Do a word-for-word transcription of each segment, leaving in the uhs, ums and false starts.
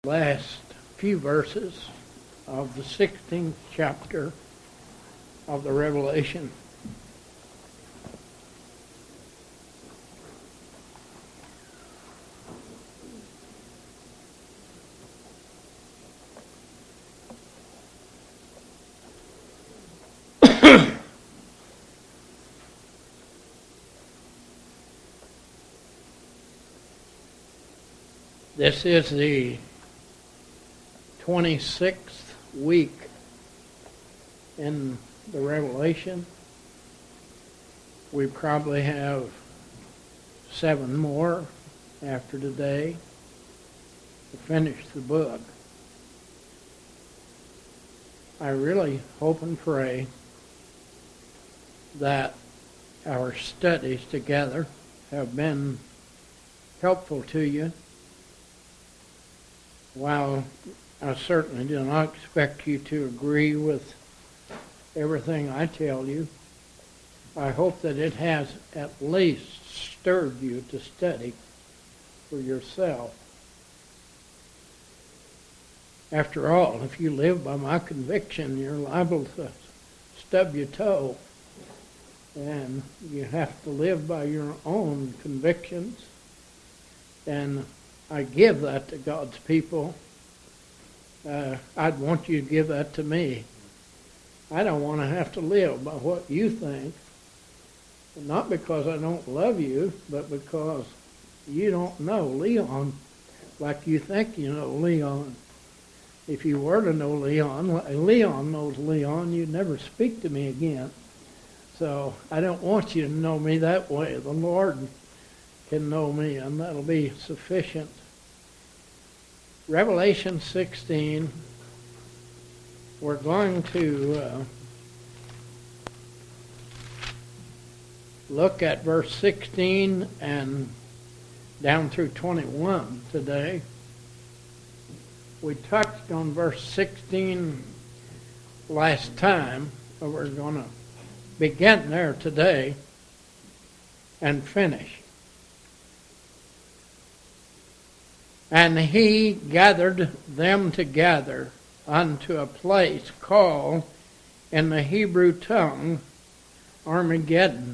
Last few verses of the sixteenth chapter of the Revelation. This is the twenty-sixth week in the Revelation. We probably have seven more after today to finish the book. I really hope and pray that our studies together have been helpful to you. While I certainly do not expect you to agree with everything I tell you, I hope that it has at least stirred you to study for yourself. After all, if you live by my conviction, you're liable to stub your toe, and you have to live by your own convictions. And I give that to God's people. Uh, I'd want you to give that to me. I don't want to have to live by what you think. Not because I don't love you, but because you don't know Leon like you think you know Leon. If you were to know Leon, like Leon knows Leon, you'd never speak to me again. So I don't want you to know me that way. The Lord can know me, and that'll be sufficient. Revelation sixteen, we're going to uh, look at verse sixteen and down through twenty-one today. We touched on verse sixteen last time, but we're going to begin there today and finish. And he gathered them together unto a place called in the Hebrew tongue Armageddon.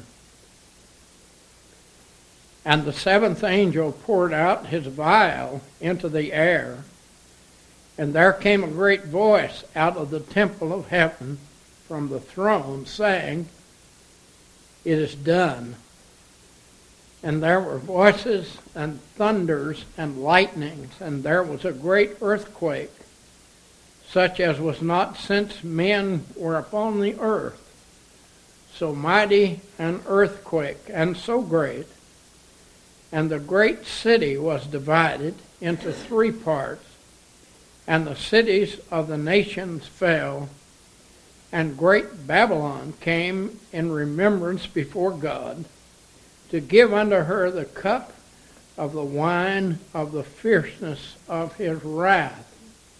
And the seventh angel poured out his vial into the air, and there came a great voice out of the temple of heaven from the throne, saying, It is done. And there were voices and thunders and lightnings, and there was a great earthquake, such as was not since men were upon the earth. So mighty an earthquake, and so great. And the great city was divided into three parts, and the cities of the nations fell, and great Babylon came in remembrance before God, to give unto her the cup of the wine of the fierceness of his wrath.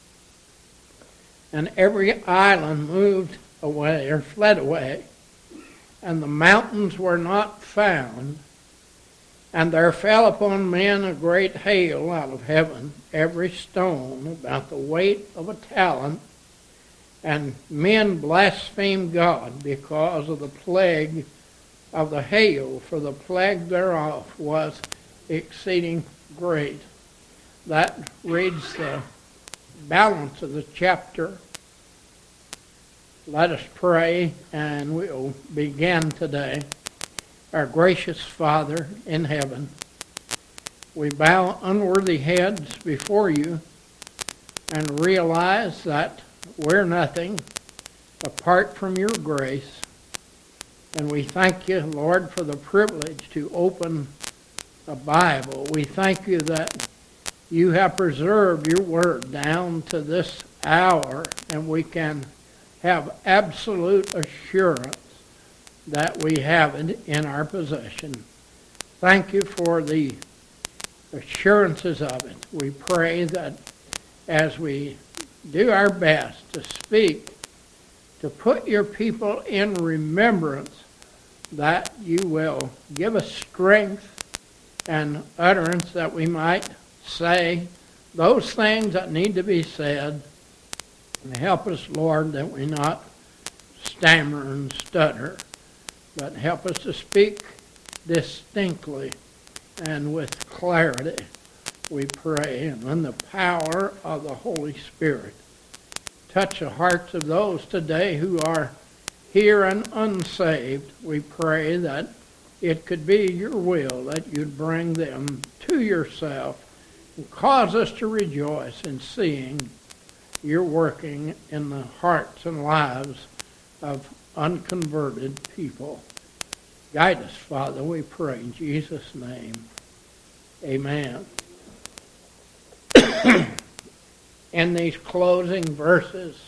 And every island moved away, or fled away, and the mountains were not found. And there fell upon men a great hail out of heaven, every stone about the weight of a talent. And men blasphemed God because of the plague of the hail, for the plague thereof was exceeding great. That reads the balance of the chapter. Let us pray, and we'll begin today. Our gracious Father in heaven, we bow unworthy heads before you and realize that we're nothing apart from your grace. And we thank you, Lord, for the privilege to open a Bible. We thank you that you have preserved your word down to this hour, and we can have absolute assurance that we have it in our possession. Thank you for the assurances of it. We pray that as we do our best to speak, to put your people in remembrance, that you will give us strength and utterance that we might say those things that need to be said. And help us, Lord, that we not stammer and stutter, but help us to speak distinctly and with clarity, we pray. And in the power of the Holy Spirit, touch the hearts of those today who are here and unsaved. We pray that it could be your will that you'd bring them to yourself and cause us to rejoice in seeing you're working in the hearts and lives of unconverted people. Guide us, Father, we pray in Jesus' name. Amen. In these closing verses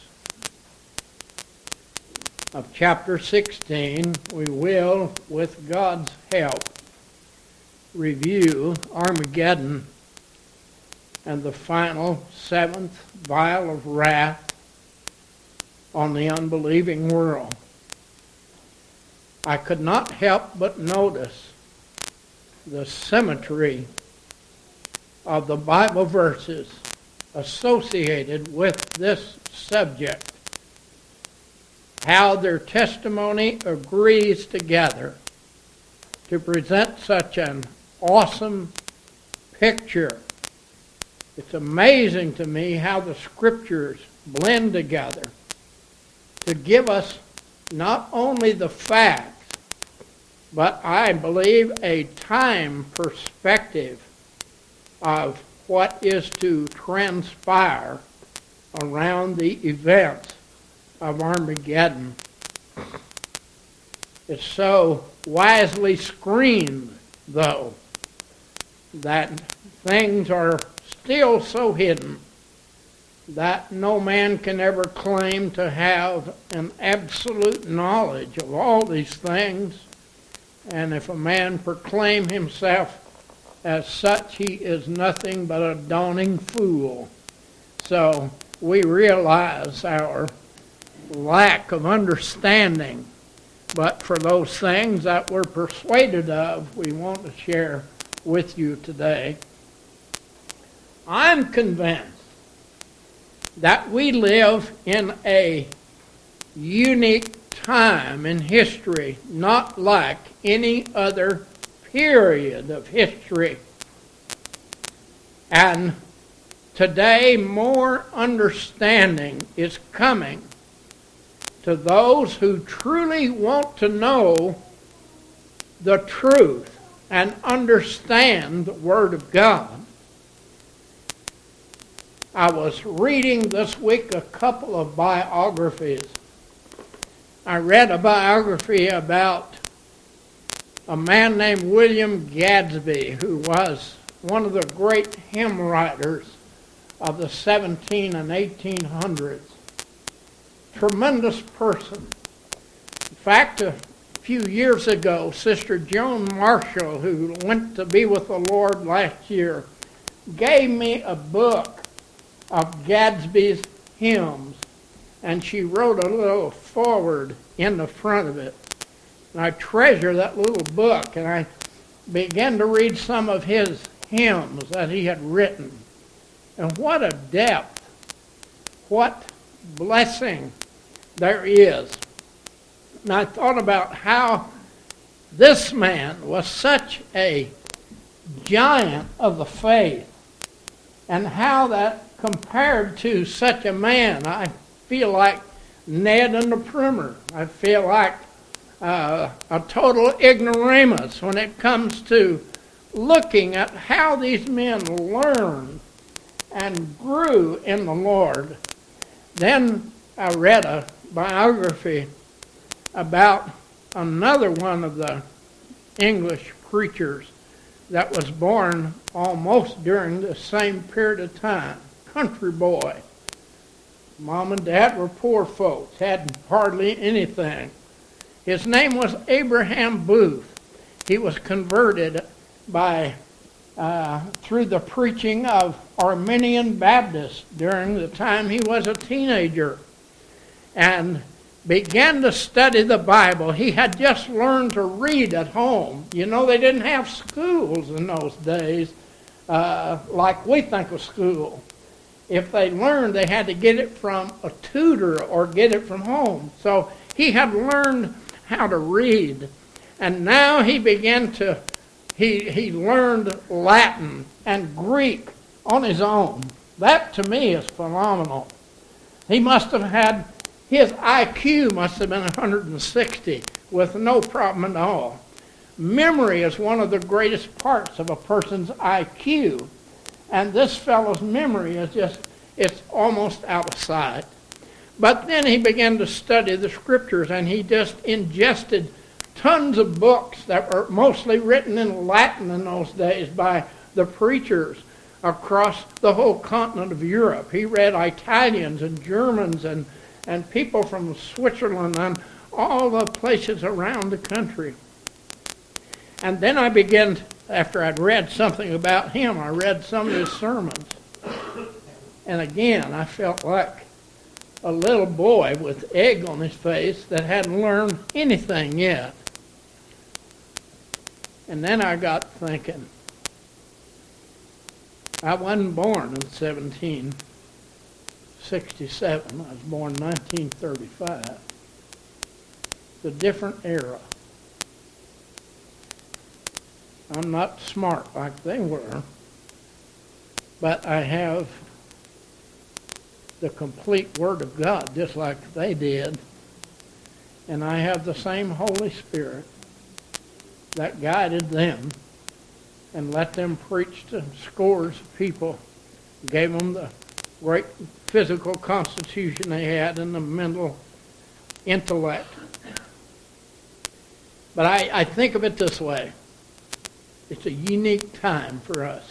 of chapter sixteen, we will, with God's help, review Armageddon and the final seventh vial of wrath on the unbelieving world. I could not help but notice the symmetry of the Bible verses associated with this subject, how their testimony agrees together to present such an awesome picture. It's amazing to me how the Scriptures blend together to give us not only the facts, but I believe a time perspective of what is to transpire around the events of Armageddon. It's so wisely screened, though, that things are still so hidden that no man can ever claim to have an absolute knowledge of all these things. And if a man proclaim himself as such, he is nothing but a dawning fool. So we realize our lack of understanding. But for those things that we're persuaded of, we want to share with you today. I'm convinced that we live in a unique time in history, not like any other period of history. And today, more understanding is coming to those who truly want to know the truth and understand the Word of God. I was reading this week a couple of biographies. I read a biography about a man named William Gadsby, who was one of the great hymn writers of the seventeen and eighteen hundreds. Tremendous person. In fact, a few years ago, Sister Joan Marshall, who went to be with the Lord last year, gave me a book of Gadsby's hymns, and she wrote a little foreword in the front of it. And I treasure that little book, and I began to read some of his hymns that he had written. And what a depth, what blessing there is. And I thought about how this man was such a giant of the faith, and how that compared to such a man, I feel like Ned and the Primer. I feel like uh, a total ignoramus when it comes to looking at how these men learned and grew in the Lord. Then I read a biography about another one of the English preachers that was born almost during the same period of time. Country boy. Mom and Dad were poor folks, had hardly anything. His name was Abraham Booth. He was converted by uh, through the preaching of Arminian Baptists during the time he was a teenager, and began to study the Bible. He had just learned to read at home. You know, they didn't have schools in those days uh, like we think of school. If they learned, they had to get it from a tutor or get it from home. So he had learned how to read. And now he began to, he, he learned Latin and Greek on his own. That to me is phenomenal. He must have had, his I Q must have been one hundred sixty with no problem at all. Memory is one of the greatest parts of a person's I Q. And this fellow's memory is just, it's almost out of sight. But then he began to study the scriptures, and he just ingested tons of books that were mostly written in Latin in those days by the preachers across the whole continent of Europe. He read Italians and Germans and, and people from Switzerland and all the places around the country. And then I began, after I'd read something about him, I read some of his sermons. And again, I felt like a little boy with egg on his face that hadn't learned anything yet. And then I got thinking, I wasn't born in seventeen sixty-seven. I was born in nineteen thirty-five. It's a different era. I'm not smart like they were, but I have the complete Word of God just like they did, and I have the same Holy Spirit that guided them and let them preach to scores of people, gave them the great physical constitution they had and the mental intellect. But I, I think of it this way. It's a unique time for us.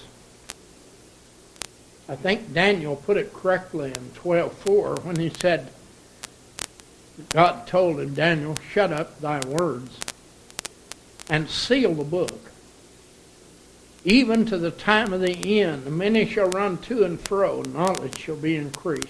I think Daniel put it correctly in twelve four when he said, God told him, Daniel, shut up thy words and seal the book. Even to the time of the end, many shall run to and fro, knowledge shall be increased.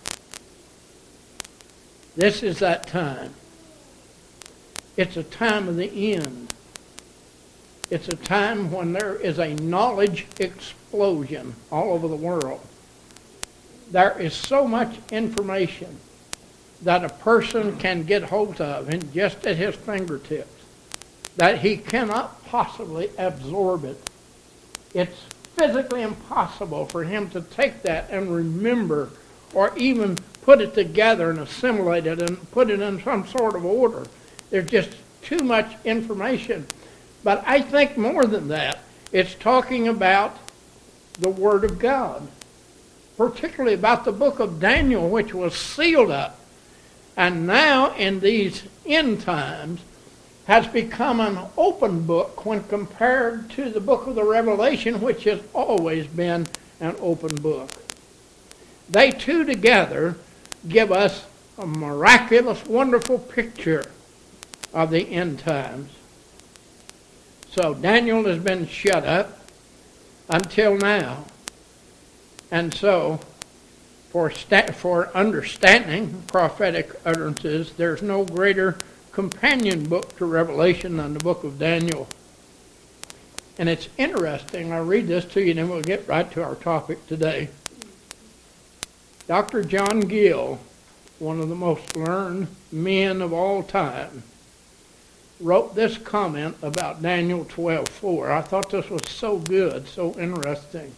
This is that time. It's a time of the end. It's a time when there is a knowledge explosion all over the world. There is so much information that a person can get hold of and just at his fingertips that he cannot possibly absorb it. It's physically impossible for him to take that and remember or even put it together and assimilate it and put it in some sort of order. There's just too much information. But I think more than that, it's talking about the Word of God, particularly about the book of Daniel, which was sealed up, and now in these end times has become an open book when compared to the book of the Revelation, which has always been an open book. They two together give us a miraculous, wonderful picture of the end times. So Daniel has been shut up until now. And so, for sta- for understanding prophetic utterances, there's no greater companion book to Revelation than the book of Daniel. And it's interesting. I'll read this to you and then we'll get right to our topic today. Doctor John Gill, one of the most learned men of all time, wrote this comment about Daniel twelve four. I thought this was so good, so interesting.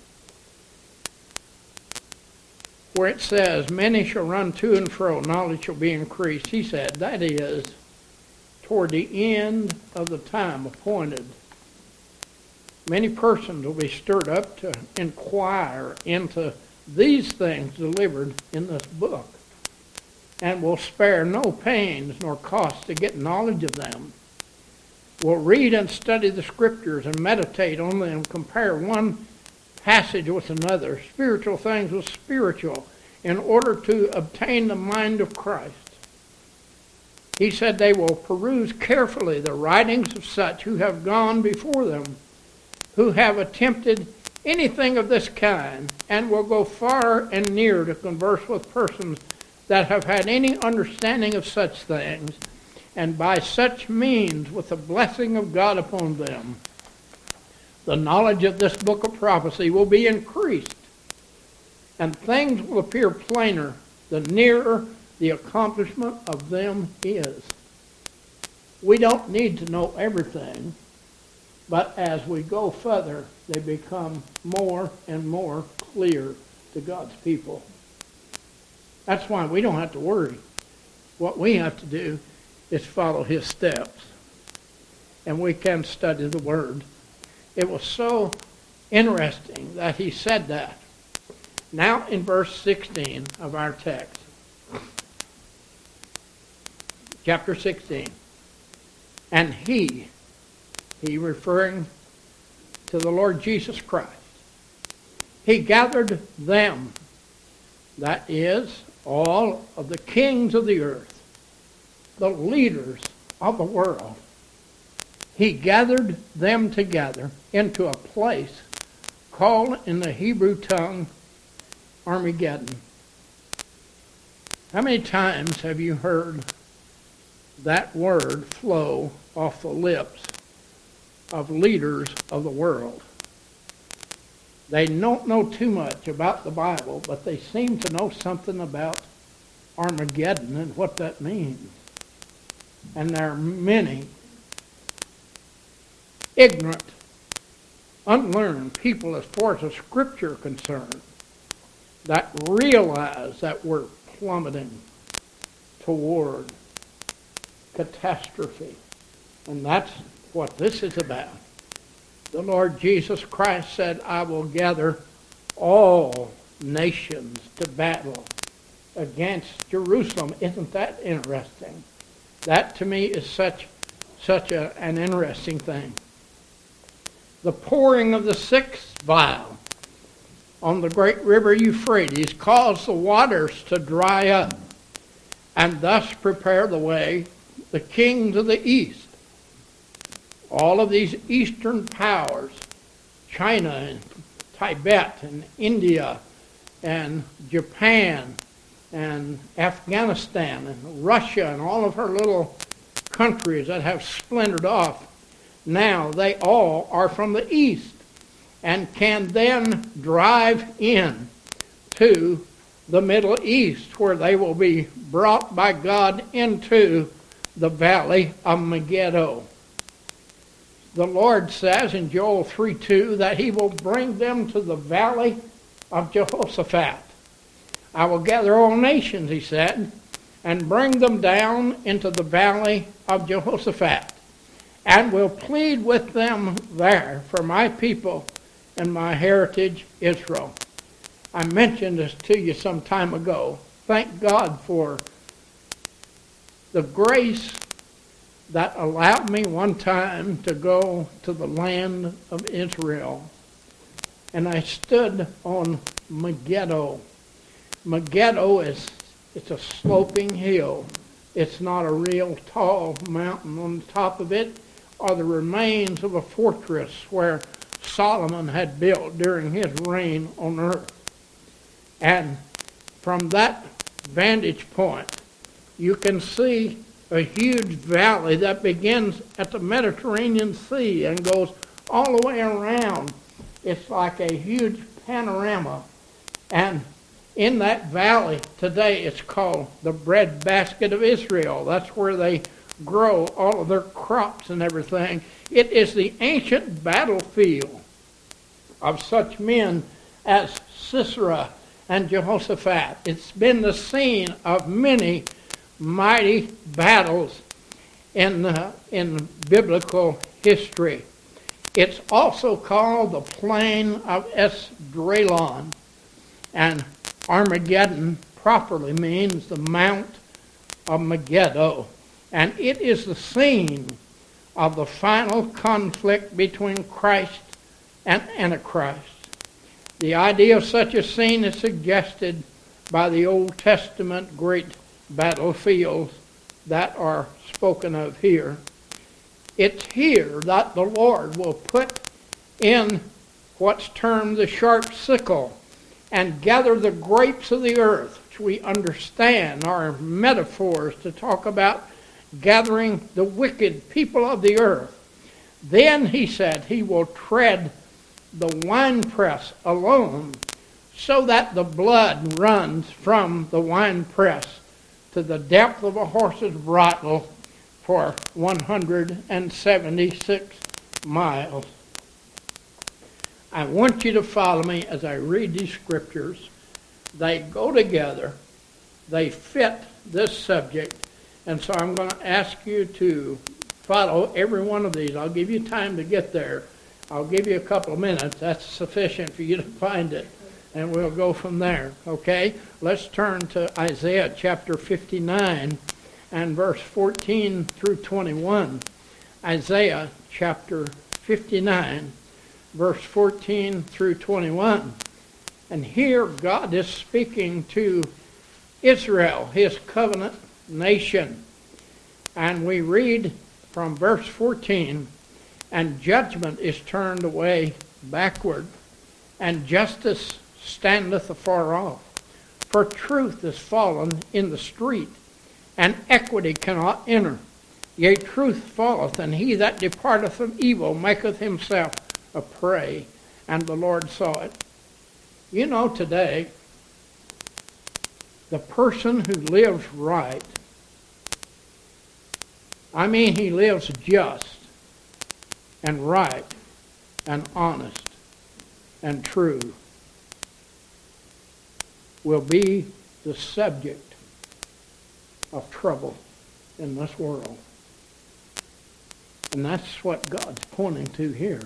Where it says, many shall run to and fro, knowledge shall be increased. He said, that is, toward the end of the time appointed, many persons will be stirred up to inquire into these things delivered in this book, and will spare no pains nor cost to get knowledge of them. Will read and study the Scriptures and meditate on them, compare one passage with another, spiritual things with spiritual, in order to obtain the mind of Christ. He said they will peruse carefully the writings of such who have gone before them, who have attempted anything of this kind, and will go far and near to converse with persons that have had any understanding of such things, and by such means, with the blessing of God upon them, the knowledge of this book of prophecy will be increased, and things will appear plainer the nearer the accomplishment of them is. We don't need to know everything, but as we go further, they become more and more clear to God's people. That's why we don't have to worry. What we have to do is follow his steps, and we can study the Word. It was so interesting that he said that. Now in verse sixteen of our text, chapter sixteen, and he, he referring to the Lord Jesus Christ, he gathered them, that is, all of the kings of the earth, the leaders of the world. He gathered them together into a place called in the Hebrew tongue Armageddon. How many times have you heard that word flow off the lips of leaders of the world? They don't know too much about the Bible, but they seem to know something about Armageddon and what that means. And there are many ignorant, unlearned people as far as the Scripture is concerned that realize that we're plummeting toward catastrophe. And that's what this is about. The Lord Jesus Christ said, I will gather all nations to battle against Jerusalem. Isn't that interesting? That to me is such, such a, an interesting thing. The pouring of the sixth vial on the great river Euphrates caused the waters to dry up and thus prepare the way the kings of the east. All of these eastern powers, China and Tibet and India and Japan and Afghanistan and Russia and all of her little countries that have splintered off, now they all are from the east and can then drive in to the Middle East, where they will be brought by God into the valley of Megiddo. The Lord says in Joel three two that he will bring them to the valley of Jehoshaphat. I will gather all nations, he said, and bring them down into the valley of Jehoshaphat, and will plead with them there for my people and my heritage Israel. I mentioned this to you some time ago. Thank God for the grace that allowed me one time to go to the land of Israel. And I stood on Megiddo. Megiddo is it's a sloping hill. It's not a real tall mountain. On the top of it are the remains of a fortress where Solomon had built during his reign on earth. And from that vantage point, you can see a huge valley that begins at the Mediterranean Sea and goes all the way around. It's like a huge panorama. And in that valley today, it's called the breadbasket of Israel. That's where they grow all of their crops and everything. It is the ancient battlefield of such men as Sisera and Jehoshaphat. It's been the scene of many mighty battles in uh, in biblical history. It's also called the plain of Esdraelon, and Armageddon properly means the Mount of Megiddo, and it is the scene of the final conflict between Christ and Antichrist. The idea of such a scene is suggested by the Old Testament great battlefields that are spoken of here. It's here that the Lord will put in what's termed the sharp sickle and gather the grapes of the earth, which we understand are metaphors to talk about gathering the wicked people of the earth. Then, he said, he will tread the winepress alone, so that the blood runs from the winepress to the depth of a horse's bridle for one hundred seventy-six miles. I want you to follow me as I read these scriptures. They go together. They fit this subject. And so I'm going to ask you to follow every one of these. I'll give you time to get there. I'll give you a couple of minutes. That's sufficient for you to find it. And we'll go from there. Okay? Let's turn to Isaiah chapter fifty-nine and verse fourteen through twenty-one. Isaiah chapter fifty-nine, verse fourteen through twenty-one. And here God is speaking to Israel, his covenant nation. And we read from verse fourteen, and judgment is turned away backward, and justice standeth afar off. For truth is fallen in the street, and equity cannot enter. Yea, truth falleth, and he that departeth from evil maketh himself a prey. And the Lord saw it. You know, today, the person who lives right, I mean he lives just and right and honest and true, will be the subject of trouble in this world. And that's what God's pointing to here.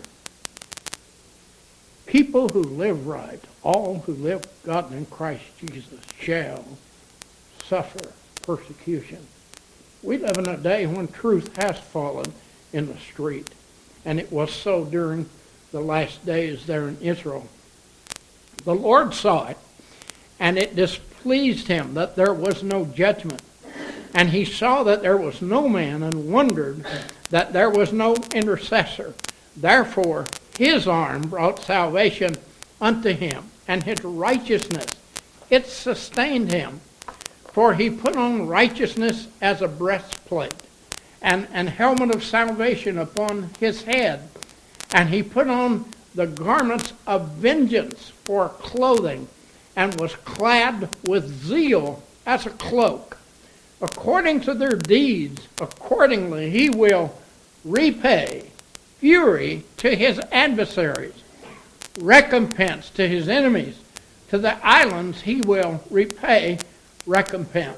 People who live right, all who live godly in Christ Jesus, shall suffer persecution. We live in a day when truth has fallen in the street, and it was so during the last days there in Israel. The Lord saw it, and it displeased him that there was no judgment. And he saw that there was no man, and wondered that there was no intercessor. Therefore his arm brought salvation unto him, and his righteousness, it sustained him. For he put on righteousness as a breastplate, and an helmet of salvation upon his head. And he put on the garments of vengeance for clothing, and was clad with zeal as a cloak. According to their deeds, accordingly he will repay fury to his adversaries, recompense to his enemies. To the islands he will repay recompense.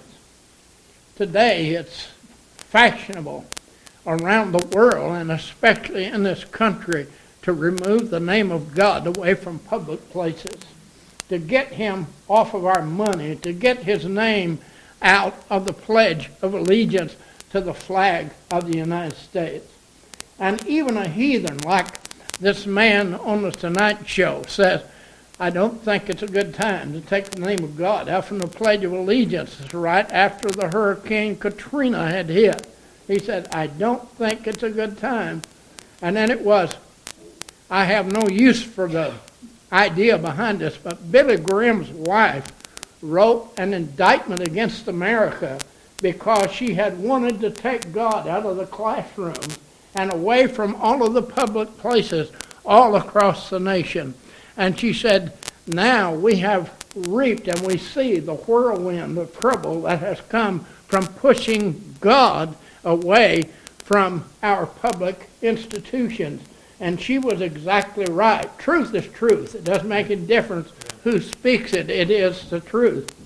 Today it's fashionable around the world, and especially in this country, to remove the name of God away from public places, to get him off of our money, to get his name out of the Pledge of Allegiance to the flag of the United States. And even a heathen like this man on the Tonight Show says, I don't think it's a good time to take the name of God out from the Pledge of Allegiance right after the Hurricane Katrina had hit. He said, I don't think it's a good time. And then it was, I have no use for the idea behind this, but Billy Graham's wife wrote an indictment against America because she had wanted to take God out of the classroom and away from all of the public places all across the nation. And she said, now we have reaped and we see the whirlwind of trouble that has come from pushing God away from our public institutions. And she was exactly right. Truth is truth. It doesn't make any difference who speaks it. It is the truth.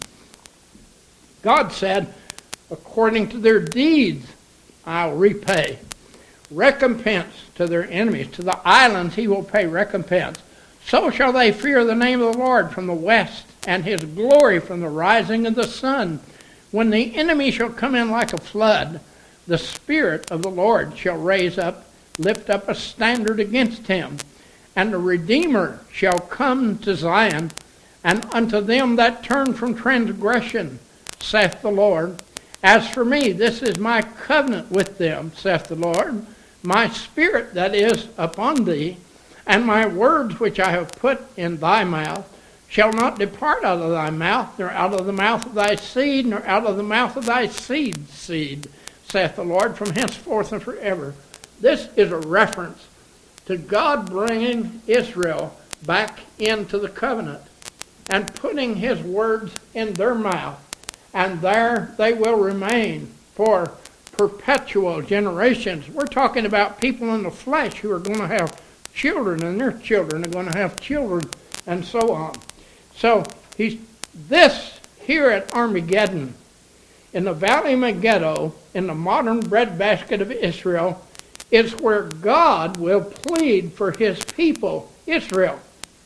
God said, according to their deeds, I'll repay. Recompense to their enemies. To the islands he will pay recompense. So shall they fear the name of the Lord from the west, and his glory from the rising of the sun. When the enemy shall come in like a flood, the Spirit of the Lord shall raise up, lift up a standard against him. And the Redeemer shall come to Zion, and unto them that turn from transgression, saith the Lord. As for me, this is my covenant with them, saith the Lord. My Spirit that is upon thee, and my words which I have put in thy mouth shall not depart out of thy mouth, nor out of the mouth of thy seed, nor out of the mouth of thy seed's seed, saith the Lord, from henceforth and forever. This is a reference to God bringing Israel back into the covenant and putting his words in their mouth. And there they will remain for perpetual generations. We're talking about people in the flesh who are going to have children, and their children are going to have children, and so on. So he's this here at Armageddon, in the Valley of Megiddo, in the modern breadbasket of Israel, is where God will plead for his people, Israel.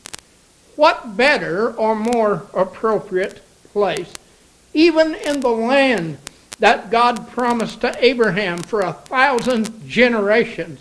What better or more appropriate place, even in the land that God promised to Abraham for a thousand generations.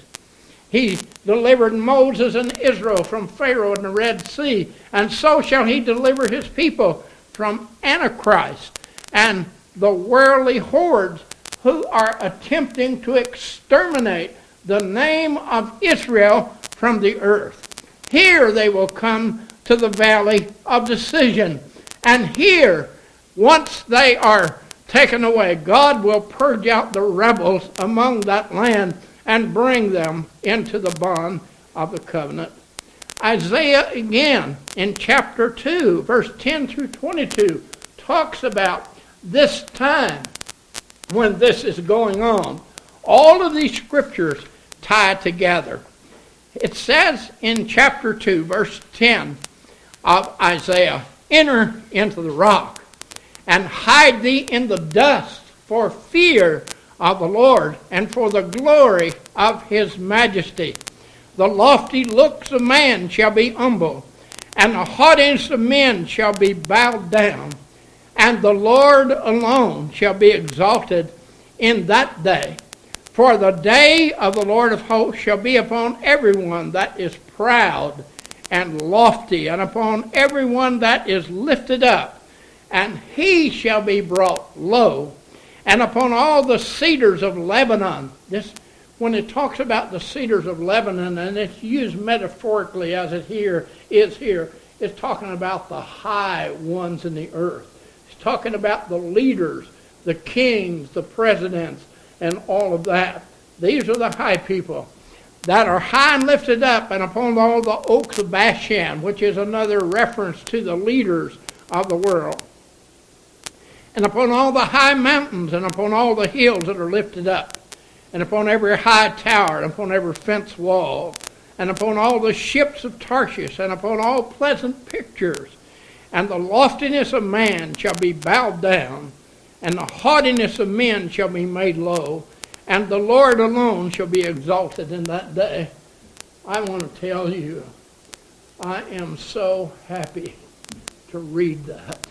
He delivered Moses and Israel from Pharaoh in the Red Sea, and so shall he deliver his people from Antichrist and the worldly hordes who are attempting to exterminate the name of Israel from the earth. Here they will come to the valley of decision, and here, once they are taken away, God will purge out the rebels among that land and bring them into the bond of the covenant. Isaiah again in chapter two, verse ten through twenty-two, talks about this time when this is going on. All of these scriptures tie together. It says in chapter two, verse ten of Isaiah, "Enter into the rock, and hide thee in the dust for fear of the Lord, and for the glory of his majesty. The lofty looks of man shall be humble, and the haughtiness of men shall be bowed down, and the Lord alone shall be exalted in that day. For the day of the Lord of hosts shall be upon everyone that is proud and lofty, and upon everyone that is lifted up, and he shall be brought low, and upon all the cedars of Lebanon." This, when it talks about the cedars of Lebanon, and it's used metaphorically as it here is here, it's talking about the high ones in the earth. It's talking about the leaders, the kings, the presidents, and all of that. These are the high people that are high and lifted up, and upon all the oaks of Bashan, which is another reference to the leaders of the world. And upon all the high mountains, and upon all the hills that are lifted up, and upon every high tower, and upon every fence wall, and upon all the ships of Tarshish, and upon all pleasant pictures. And the loftiness of man shall be bowed down, and the haughtiness of men shall be made low, and the Lord alone shall be exalted in that day. I want to tell you, I am so happy to read that.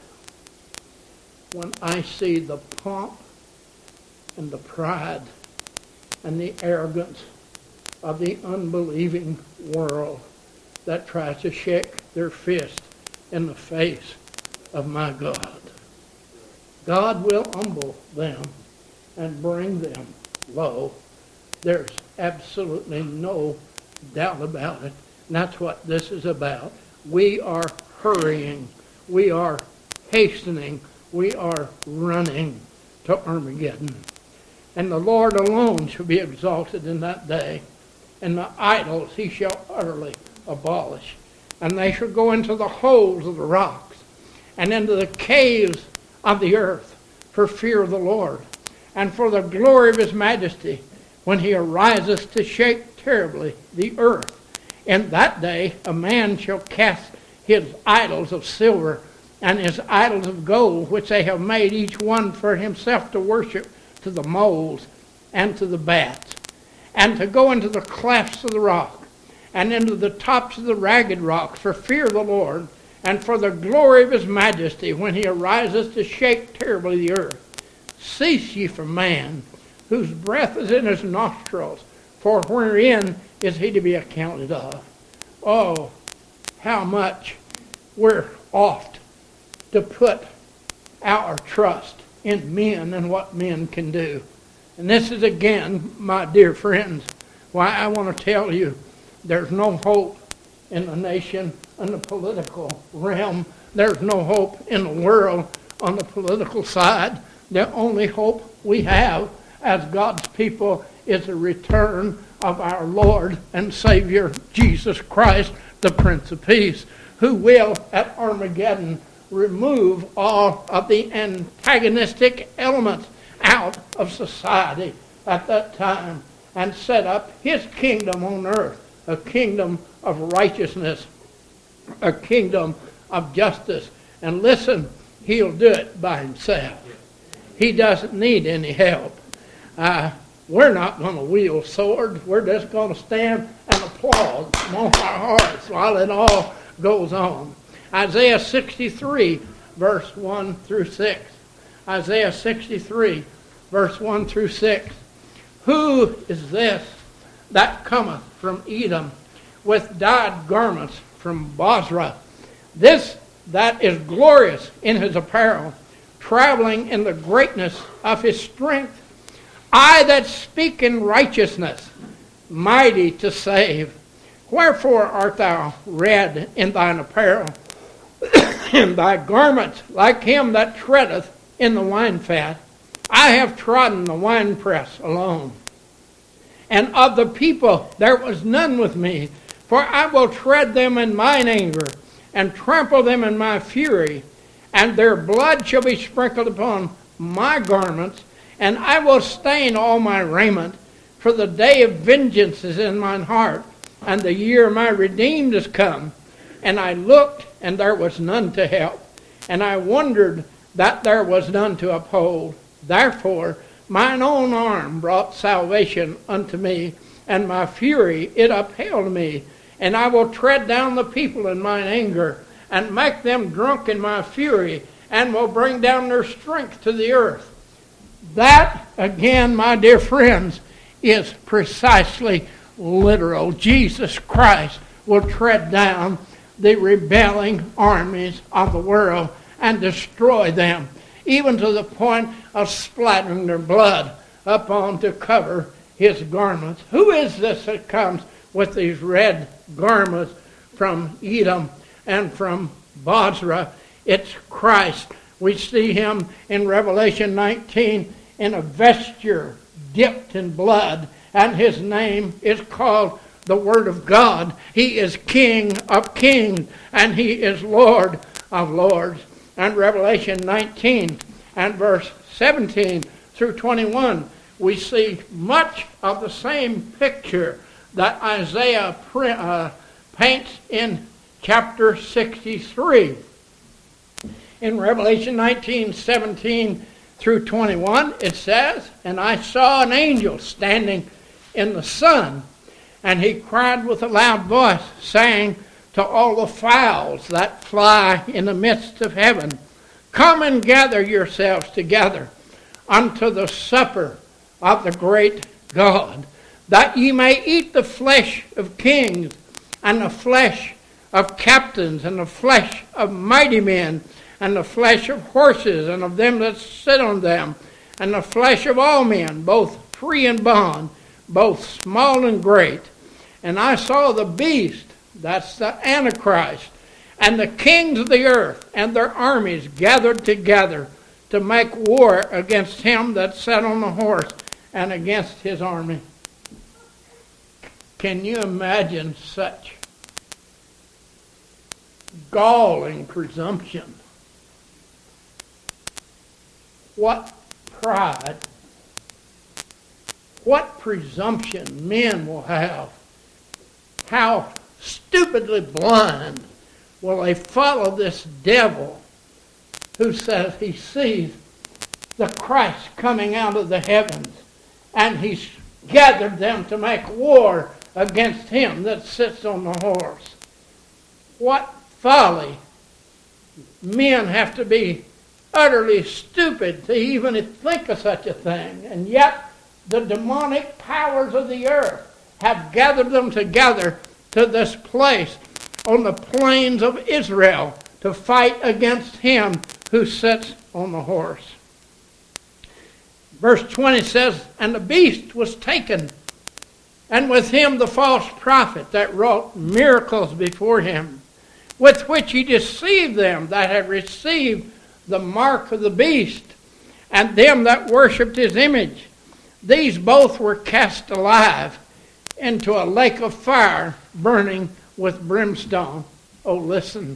When I see the pomp and the pride and the arrogance of the unbelieving world that tries to shake their fist in the face of my God. God will humble them and bring them low. There's absolutely no doubt about it. And that's what this is about. We are hurrying. We are hastening. We are running to Armageddon. And the Lord alone shall be exalted in that day. And the idols he shall utterly abolish. And they shall go into the holes of the rocks, and into the caves of the earth, for fear of the Lord, and for the glory of his majesty, when he arises to shake terribly the earth. In that day a man shall cast his idols of silver, and his idols of gold, which they have made each one for himself to worship, to the moles and to the bats, and to go into the clefts of the rock, and into the tops of the ragged rocks, for fear of the Lord, and for the glory of his majesty, when he arises to shake terribly the earth. Cease ye from man, whose breath is in his nostrils, for wherein is he to be accounted of? Oh, how much we're oft to put our trust in men and what men can do. And this is again, my dear friends, why I want to tell you there's no hope in the nation and the political realm. There's no hope in the world on the political side. The only hope we have as God's people is the return of our Lord and Savior Jesus Christ, the Prince of Peace, who will at Armageddon remove all of the antagonistic elements out of society at that time and set up his kingdom on earth, a kingdom of righteousness, a kingdom of justice. And listen, he'll do it by himself. He doesn't need any help. Uh, we're not going to wield swords. We're just going to stand and applaud on our hearts while it all goes on. Isaiah sixty-three, verse one through six. Isaiah sixty-three, verse one through six. Who is this that cometh from Edom with dyed garments from Bozrah? This that is glorious in his apparel, traveling in the greatness of his strength. I that speak in righteousness, mighty to save. Wherefore art thou red in thine apparel, and thy garments like him that treadeth in the winefat? I have trodden the winepress alone, and of the people there was none with me. For I will tread them in mine anger, and trample them in my fury, and their blood shall be sprinkled upon my garments, and I will stain all my raiment. For the day of vengeance is in mine heart, and the year of my redeemed is come. And I looked, and there was none to help, and I wondered that there was none to uphold. Therefore mine own arm brought salvation unto me, and my fury it upheld me. And I will tread down the people in mine anger, and make them drunk in my fury, and will bring down their strength to the earth. That, again, my dear friends, is precisely literal. Jesus Christ will tread down the rebelling armies of the world and destroy them, even to the point of splattering their blood upon to cover his garments. Who is this that comes with these red garments from Edom and from Bozrah? It's Christ. We see him in Revelation nineteen in a vesture dipped in blood, and his name is called the Word of God. He is King of kings, and he is Lord of lords. And Revelation nineteen and verse seventeen through twenty-one, we see much of the same picture that Isaiah uh, paints in chapter sixty-three. In Revelation nineteen, seventeen through twenty-one, it says, And I saw an angel standing in the sun, and he cried with a loud voice, saying to all the fowls that fly in the midst of heaven, Come and gather yourselves together unto the supper of the great God, that ye may eat the flesh of kings, and the flesh of captains, and the flesh of mighty men, and the flesh of horses, and of them that sit on them, and the flesh of all men, both free and bond, both small and great. And I saw the beast, that's the Antichrist, and the kings of the earth, and their armies gathered together to make war against him that sat on the horse, and against his army. Can you imagine such galling presumption? What pride, what presumption men will have. How stupidly blind will they follow this devil who says he sees the Christ coming out of the heavens, and he's gathered them to make war against him that sits on the horse. What folly. Men have to be utterly stupid to even think of such a thing. And yet the demonic powers of the earth have gathered them together to this place on the plains of Israel to fight against him who sits on the horse. Verse twenty says, And the beast was taken, and with him the false prophet that wrought miracles before him, with which he deceived them that had received the mark of the beast, and them that worshipped his image. These both were cast alive into a lake of fire burning with brimstone. Oh, listen.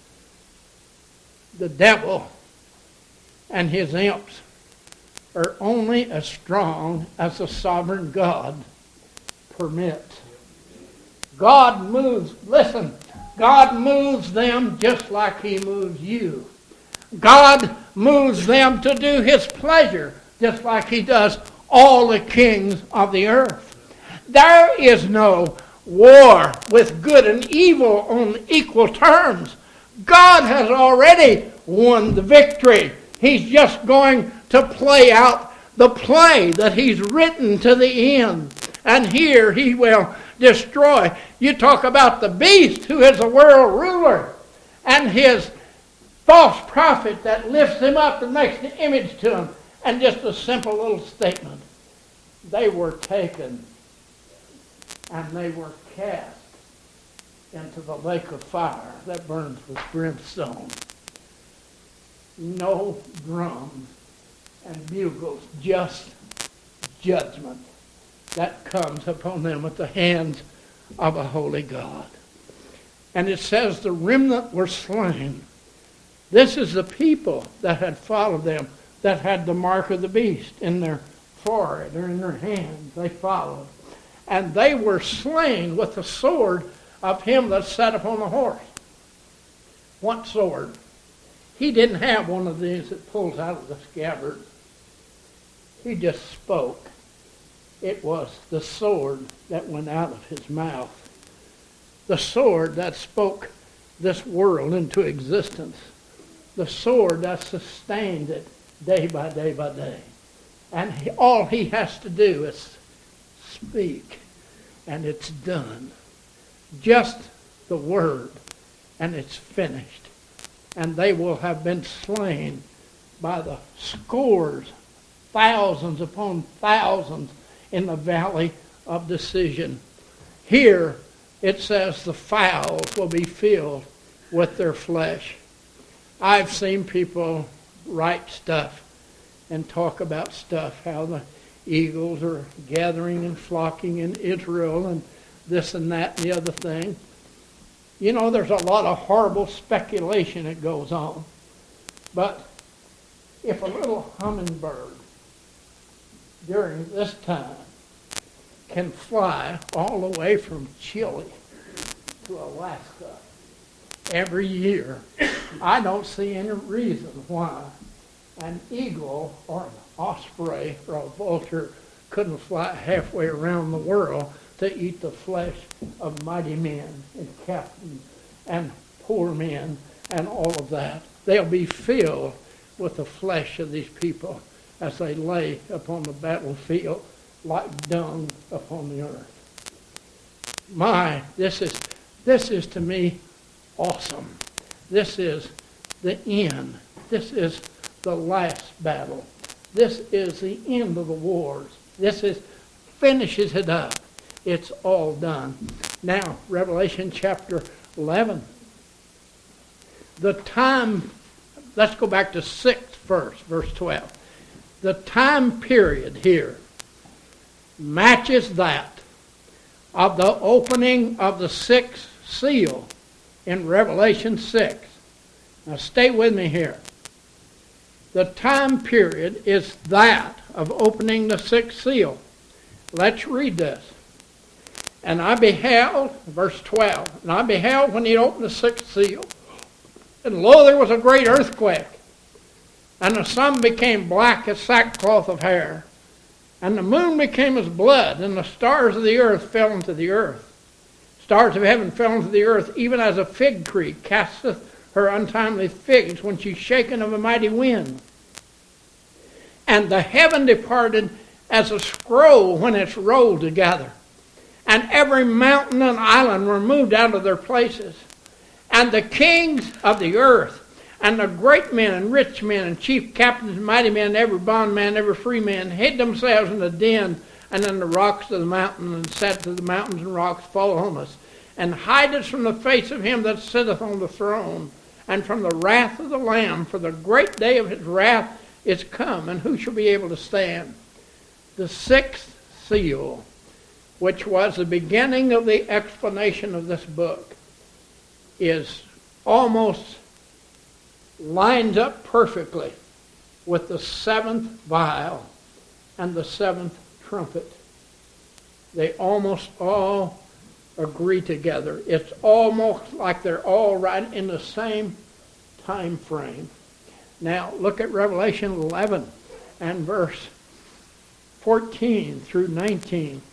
The devil and his imps are only as strong as the sovereign God permits. God moves, listen, God moves them just like he moves you. God moves them to do his pleasure just like he does all the kings of the earth. There is no war with good and evil on equal terms. God has already won the victory. He's just going to play out the play that he's written to the end. And here he will destroy. You talk about the beast who is a world ruler and his false prophet that lifts him up and makes the image to him. And just a simple little statement. They were taken and they were cast into the lake of fire that burns with brimstone. No drums and bugles, just judgment that comes upon them at the hands of a holy God. And it says the remnant were slain. This is the people that had followed them, that had the mark of the beast in their forehead or in their hands. They followed. And they were slain with the sword of him that sat upon the horse. What sword? He didn't have one of these that pulls out of the scabbard. He just spoke. It was the sword that went out of his mouth. The sword that spoke this world into existence. The sword that sustained it day by day by day. And he, all he has to do is speak, and it's done. Just the word, and it's finished. And they will have been slain by the scores, thousands upon thousands in the valley of decision. Here it says the fowls will be filled with their flesh. I've seen people write stuff and talk about stuff, how the eagles are gathering and flocking in Israel and this and that and the other thing. You know, there's a lot of horrible speculation that goes on. But if a little hummingbird during this time can fly all the way from Chile to Alaska every year, I don't see any reason why an eagle or an osprey or a vulture couldn't fly halfway around the world to eat the flesh of mighty men and captains and poor men and all of that. They'll be filled with the flesh of these people as they lay upon the battlefield like dung upon the earth. My, this is this is to me awesome. This is the end. This is the last battle. This is the end of the wars. This is finishes it up. It's all done. Now, Revelation chapter eleven. The time, let's go back to six first, verse twelve. The time period here matches that of the opening of the sixth seal in Revelation six. Now stay with me here. The time period is that of opening the sixth seal. Let's read this. And I beheld, verse twelve, and I beheld when he opened the sixth seal, and lo, there was a great earthquake, and the sun became black as sackcloth of hair, and the moon became as blood, and the stars of the earth fell into the earth. Stars of heaven fell into the earth, even as a fig tree casteth her untimely figs when she's shaken of a mighty wind. And the heaven departed as a scroll when it's rolled together. And every mountain and island were moved out of their places. And the kings of the earth, and the great men and rich men and chief captains and mighty men, every bondman, every free man, hid themselves in the den and in the rocks of the mountain, and said to the mountains and rocks, fall on us, and hide us from the face of him that sitteth on the throne, and from the wrath of the Lamb, for the great day of his wrath is come, and who shall be able to stand? The sixth seal, which was the beginning of the explanation of this book, is almost lines up perfectly with the seventh vial and the seventh trumpet. They almost all agree together. It's almost like they're all right in the same time frame. Now look at Revelation eleven and verse fourteen through nineteen.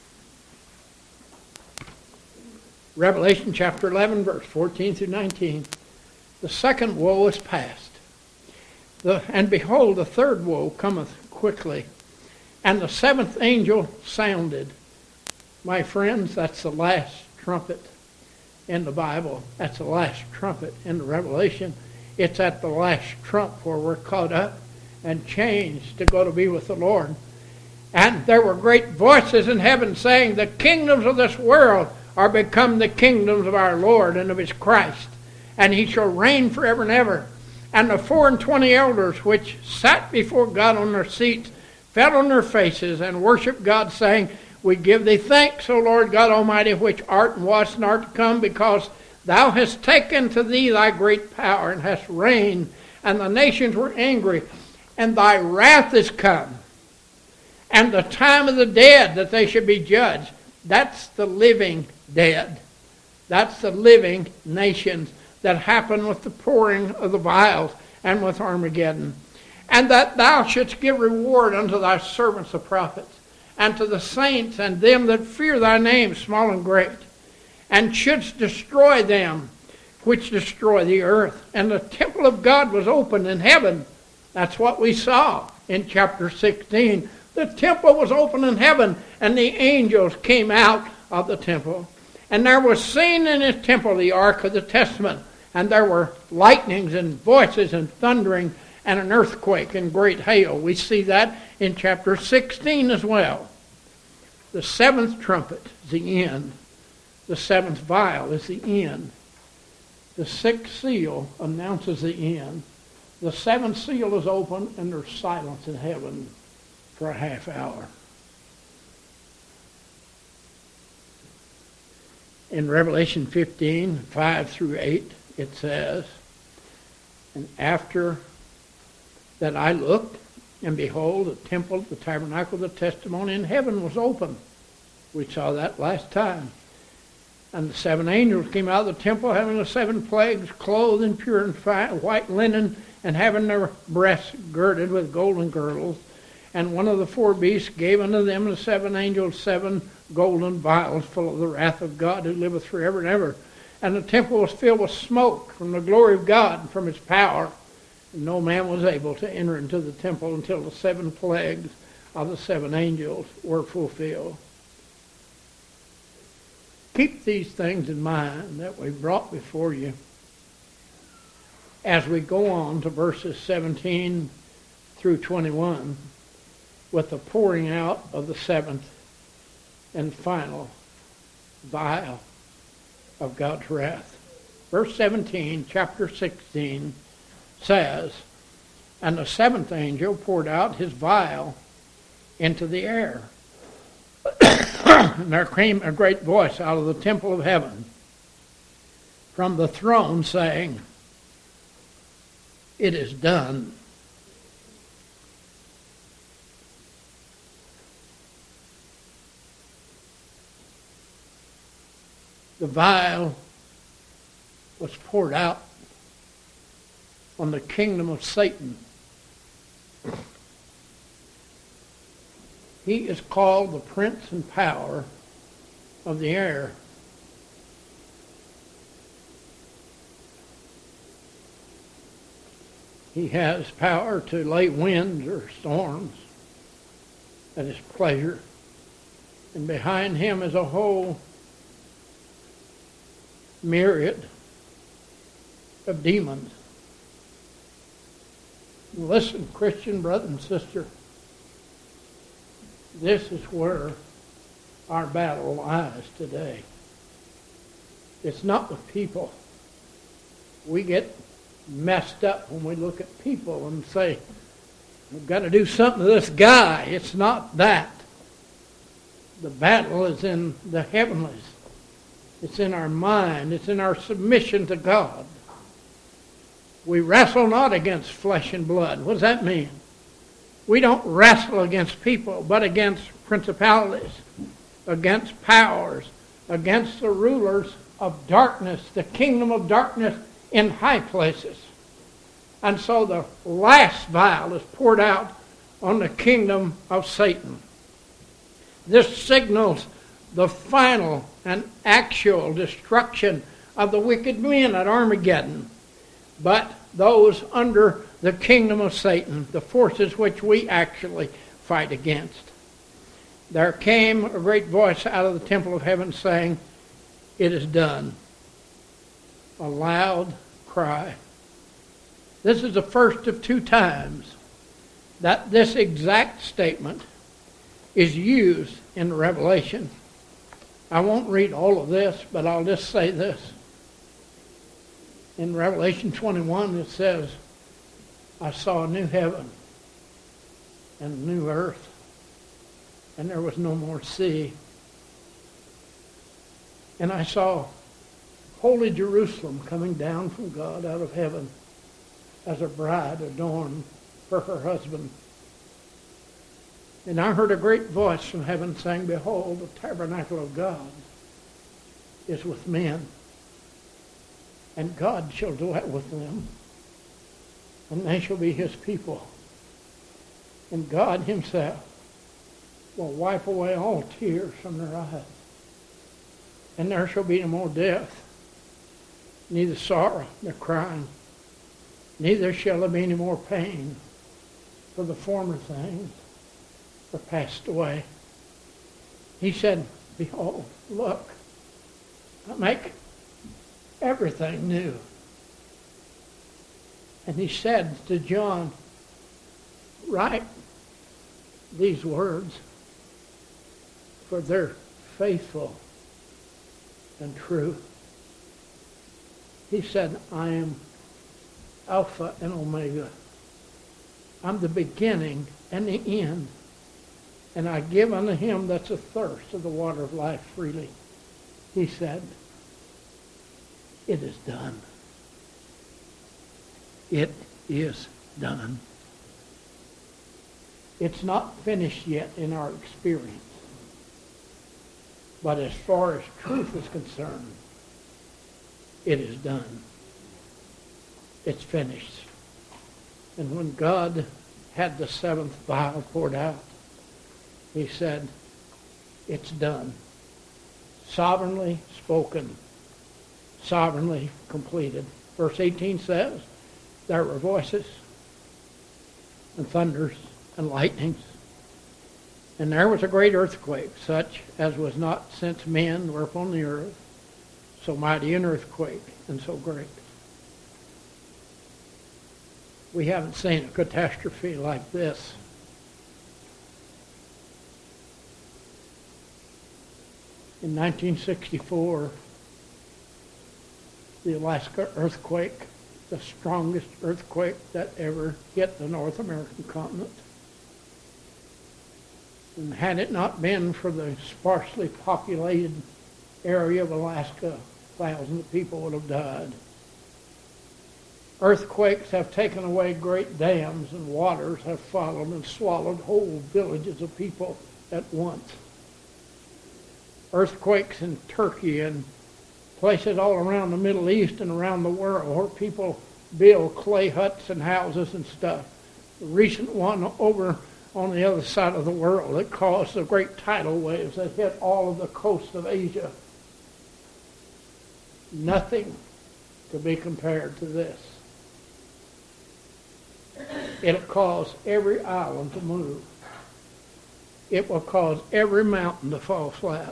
Revelation chapter eleven, verse fourteen through nineteen. The second woe is past. The, and behold, the third woe cometh quickly. And the seventh angel sounded. My friends, that's the last trumpet in the Bible. That's the last trumpet in the Revelation. It's at the last trump where we're caught up and changed to go to be with the Lord. And there were great voices in heaven saying, the kingdoms of this world are become the kingdoms of our Lord and of his Christ, and he shall reign forever and ever. And the four and twenty elders which sat before God on their seats fell on their faces and worshipped God, saying, we give thee thanks, O Lord God Almighty, which art and wast and art to come, because thou hast taken to thee thy great power, and hast reigned, and the nations were angry, and thy wrath is come, and the time of the dead that they should be judged. That's the living dead. That's the living nations that happened with the pouring of the vials and with Armageddon. And that thou shouldst give reward unto thy servants the prophets, and to the saints and them that fear thy name, small and great, and shouldst destroy them which destroy the earth. And the temple of God was opened in heaven. That's what we saw in chapter sixteen. The temple was open in heaven, and the angels came out of the temple. And there was seen in his temple the ark of the testament, and there were lightnings and voices and thundering and an earthquake and great hail. We see that in chapter sixteen as well. The seventh trumpet is the end. The seventh vial is the end. The sixth seal announces the end. The seventh seal is open, and there's silence in heaven for a half hour. In Revelation fifteen, five through eight, it says, and after that I looked, and behold, the temple, the tabernacle of the testimony in heaven was open. We saw that last time. And the seven angels came out of the temple, having the seven plagues, clothed in pure and fine, white linen, and having their breasts girded with golden girdles. And one of the four beasts gave unto them, the seven angels, seven golden vials full of the wrath of God, who liveth forever and ever. And the temple was filled with smoke from the glory of God and from his power. And no man was able to enter into the temple until the seven plagues of the seven angels were fulfilled. Keep these things in mind that we brought before you as we go on to verses seventeen through twenty-one with the pouring out of the seventh and final vial of God's wrath. Verse seventeen, chapter sixteen, says, and the seventh angel poured out his vial into the air. And there came a great voice out of the temple of heaven from the throne, saying, it is done. The vial was poured out on the kingdom of Satan. He is called the prince and power of the air. He has power to lay winds or storms at his pleasure. And behind him is a whole myriad of demons. Listen, Christian brother and sister, this is where our battle lies today. It's not with people. We get messed up when we look at people and say, we've got to do something to this guy. It's not that. The battle is in the heavenlies. It's in our mind. It's in our submission to God. We wrestle not against flesh and blood. What does that mean? We don't wrestle against people, but against principalities, against powers, against the rulers of darkness, the kingdom of darkness in high places. And so the last vial is poured out on the kingdom of Satan. This signals the final and actual destruction of the wicked men at Armageddon. But those under the kingdom of Satan, the forces which we actually fight against. There came a great voice out of the temple of heaven saying, "It is done." A loud cry. This is the first of two times that this exact statement is used in Revelation. I won't read all of this, but I'll just say this. In Revelation twenty-one, it says, "I saw a new heaven and a new earth, and there was no more sea. And I saw holy Jerusalem coming down from God out of heaven as a bride adorned for her husband. And I heard a great voice from heaven saying, Behold, the tabernacle of God is with men, and God shall dwell with them, and they shall be his people. And God himself will wipe away all tears from their eyes. And there shall be no more death, neither sorrow nor crying, neither shall there be any more pain, for the former things are passed away." He said, "Behold, look, I make everything new." And he said to John, "Write these words, for they're faithful and true." He said, "I am Alpha and Omega. I'm the beginning and the end. And I give unto him that's athirst of the water of life freely." He said, "It is done." It is done. It's not finished yet in our experience. But as far as truth is concerned, it is done. It's finished. And when God had the seventh vial poured out, he said, "It's done." Sovereignly spoken, sovereignly completed. Verse eighteen says, there were voices and thunders and lightnings. And there was a great earthquake, such as was not since men were upon the earth, so mighty an earthquake and so great. We haven't seen a catastrophe like this. In nineteen sixty-four, the Alaska earthquake, the strongest earthquake that ever hit the North American continent. And had it not been for the sparsely populated area of Alaska, thousands of people would have died. Earthquakes have taken away great dams, and waters have followed and swallowed whole villages of people at once. Earthquakes in Turkey and places all around the Middle East and around the world where people build clay huts and houses and stuff. The recent one over on the other side of the world that caused the great tidal waves that hit all of the coast of Asia. Nothing to be compared to this. It'll cause every island to move. It will cause every mountain to fall flat.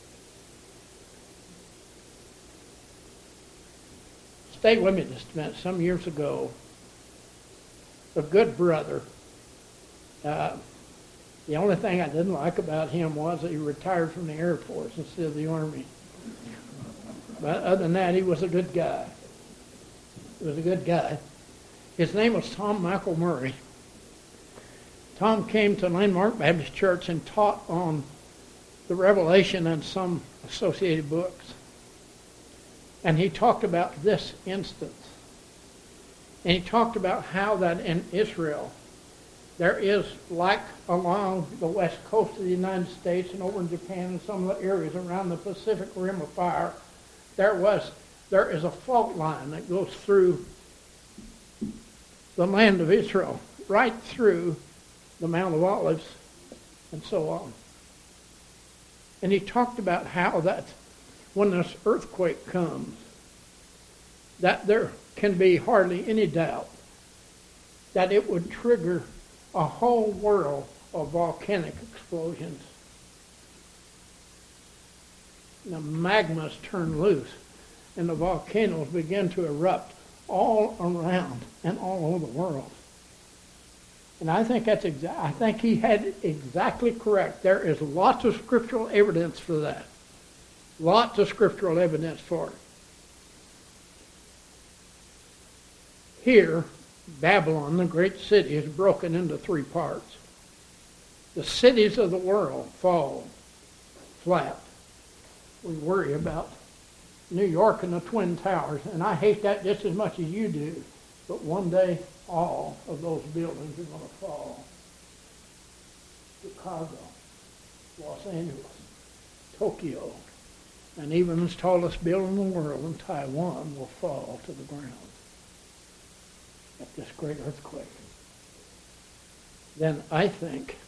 Stay with me just a minute. Some years ago, a good brother, uh, the only thing I didn't like about him was that he retired from the Air Force instead of the Army. But other than that, he was a good guy. He was a good guy. His name was Tom Michael Murray. Tom came to Landmark Baptist Church and taught on the Revelation and some associated books. And he talked about this instance. And he talked about how that in Israel, there is, like along the west coast of the United States and over in Japan and some of the areas around the Pacific Rim of Fire, there was, there is a fault line that goes through the land of Israel, right through the Mount of Olives and so on. And he talked about how that when this earthquake comes, that there can be hardly any doubt that it would trigger a whole world of volcanic explosions. The magmas turn loose and the volcanoes begin to erupt all around and all over the world. And I think that's exa- I think he had it exactly correct. There is lots of scriptural evidence for that. Lots of scriptural evidence for it. Here, Babylon, the great city, is broken into three parts. The cities of the world fall flat. We worry about New York and the Twin Towers, and I hate that just as much as you do. But one day, all of those buildings are going to fall. Chicago, Los Angeles, Tokyo, and even the tallest building in the world in Taiwan will fall to the ground at this great earthquake. Then I think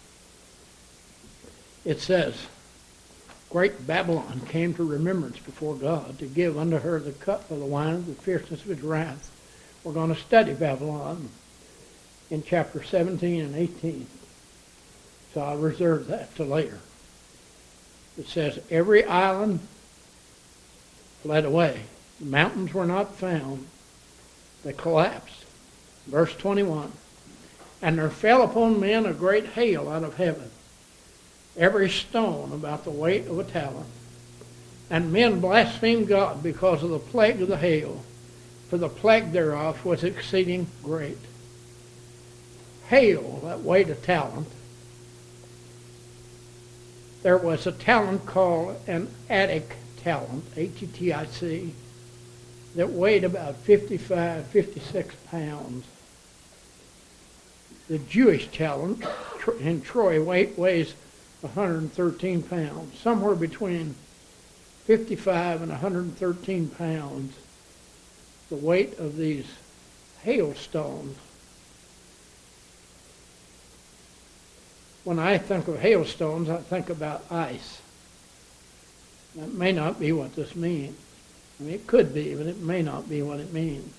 it says, great Babylon came to remembrance before God to give unto her the cup of the wine of the fierceness of his wrath. We're going to study Babylon in chapter seventeen and eighteen. So I'll reserve that to later. It says, every island fled away. The mountains were not found. They collapsed. Verse twenty-one. And there fell upon men a great hail out of heaven, every stone about the weight of a talent. And men blasphemed God because of the plague of the hail, for the plague thereof was exceeding great. Hail, that weighed a talent. There was a talent called an Attic talent, H E T I C, that weighed about fifty-five, fifty-six pounds. The Jewish talent in Troy weighs one hundred thirteen pounds, somewhere between fifty-five and one hundred thirteen pounds. The weight of these hailstones. When I think of hailstones, I think about ice. That may not be what this means. I mean, it could be, but it may not be what it means.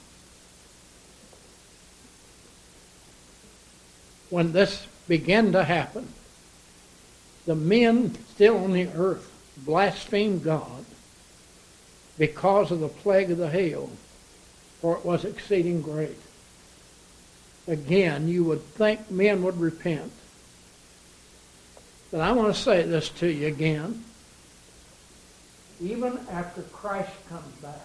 When this began to happen, the men still on the earth blasphemed God because of the plague of the hail, for it was exceeding great. Again, you would think men would repent. But I want to say this to you again. Even after Christ comes back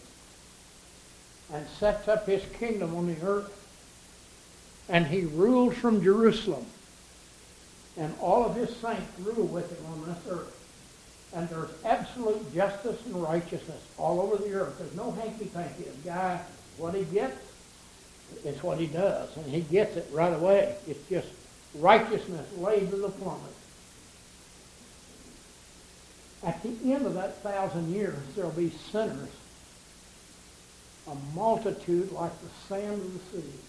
and sets up his kingdom on the earth, and he rules from Jerusalem, and all of his saints rule with him on this earth, and there's absolute justice and righteousness all over the earth. There's no hanky-panky. The guy, what he gets, it's what he does, and he gets it right away. It's just righteousness laid to the plummet. At the end of that thousand years, there'll be sinners, a multitude like the sand of the sea.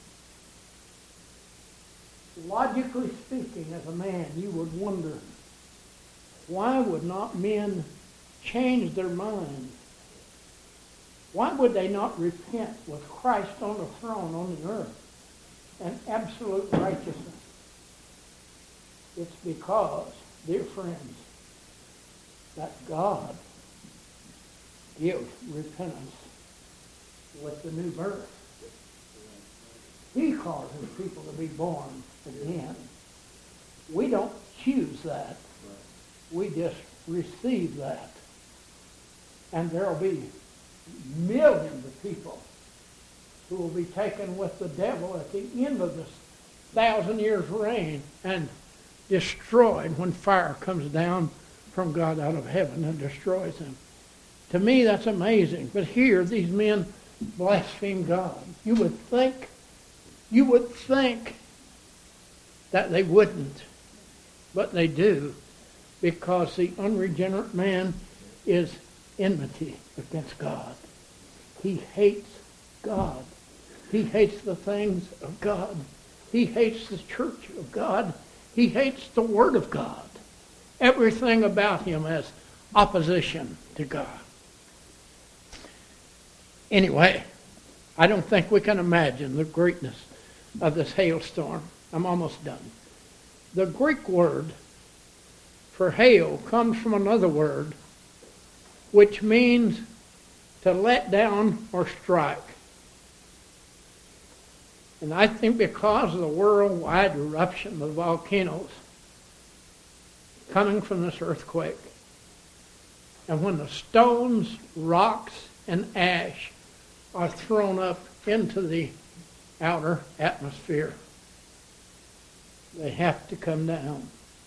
Logically speaking, as a man, you would wonder, why would not men change their minds? Why would they not repent with Christ on the throne on the earth and absolute righteousness? It's because, dear friends, that God gives repentance with the new birth. He causes people to be born again. We don't choose that. We just receive that. And there will be millions of people who will be taken with the devil at the end of this thousand years reign and destroyed when fire comes down from God out of heaven and destroys them. To me, that's amazing. But here, these men blaspheme God. You would think, you would think that they wouldn't, but they do, because the unregenerate man is enmity against God. He hates God. He hates the things of God. He hates the church of God. He hates the Word of God. Everything about him has opposition to God. Anyway, I don't think we can imagine the greatness of this hailstorm. I'm almost done. The Greek word for hail comes from another word which means to let down or strike. And I think because of the worldwide eruption of volcanoes coming from this earthquake, and when the stones, rocks, and ash are thrown up into the outer atmosphere, they have to come down.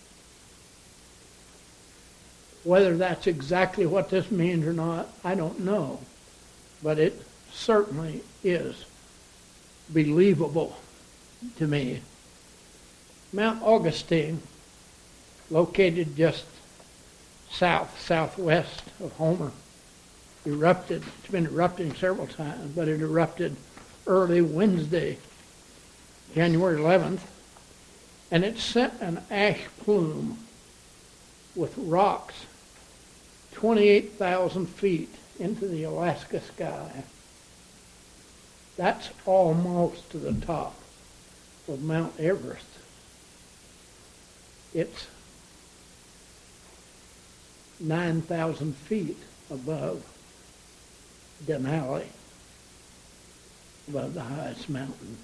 Whether that's exactly what this means or not, I don't know. But it certainly is believable to me. Mount Augustine, located just south, southwest of Homer, erupted. It's been erupting several times, but it erupted early Wednesday, January eleventh, and it sent an ash plume with rocks twenty-eight thousand feet into the Alaska sky. That's almost to the top of Mount Everest. It's nine thousand feet above Denali, above the highest mountain.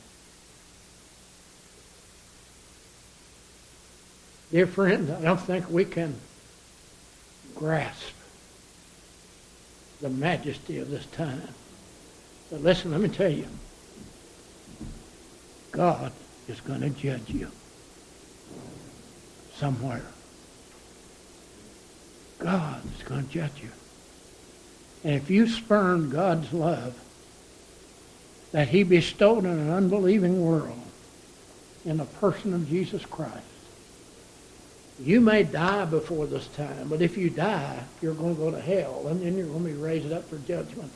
Dear friends, I don't think we can grasp the majesty of this time. But listen, let me tell you, God is going to judge you somewhere. God is going to judge you. And if you spurn God's love that he bestowed on an unbelieving world in the person of Jesus Christ, you may die before this time, but if you die, you're going to go to hell, and then you're going to be raised up for judgment.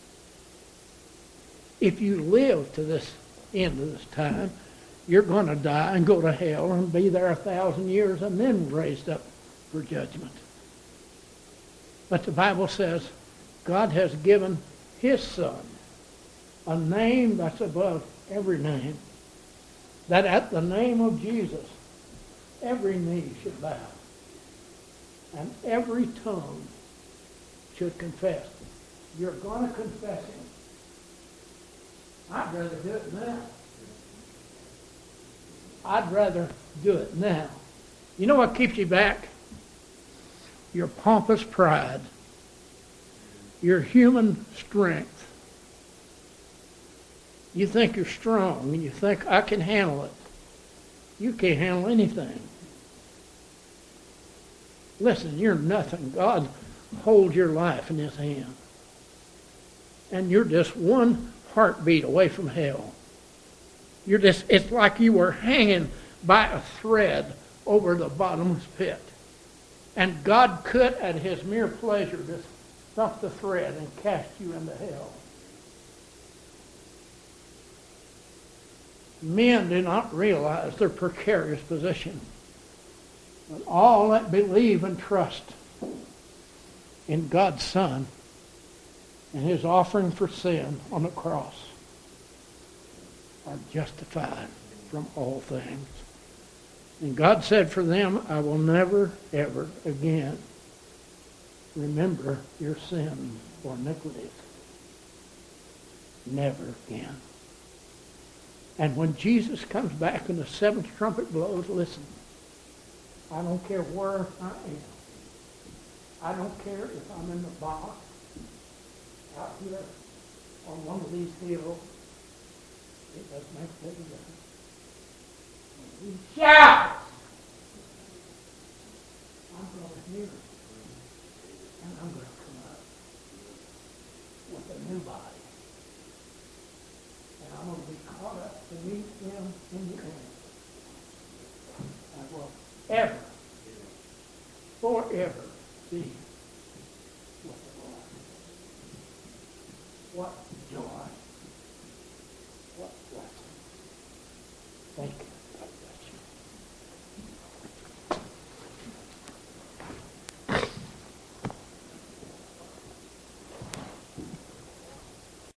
If you live to this end of this time, you're going to die and go to hell and be there a thousand years and then raised up for judgment. But the Bible says God has given his Son a name that's above every name, that at the name of Jesus, every knee should bow, and every tongue should confess. You're going to confess him. I'd rather do it now. I'd rather do it now. You know what keeps you back? Your pompous pride, your human strength. You think you're strong, and you think, I can handle it. You can't handle anything. Listen, you're nothing. God holds your life in his hand. And you're just one heartbeat away from hell. You're just, it's like you were hanging by a thread over the bottomless pit. And God could, at his mere pleasure, just stop the thread and cast you into hell. Men do not realize their precarious position. But all that believe and trust in God's Son and his offering for sin on the cross are justified from all things. And God said for them, I will never, ever again remember your sins or iniquities. Never again. And when Jesus comes back and the seventh trumpet blows, listen, I don't care where I am. I don't care if I'm in the box, out here on one of these hills. It doesn't make a difference. When he shouts, I'm going to hear it. ever, forever be with the Lord. What joy. What blessing. Thank you.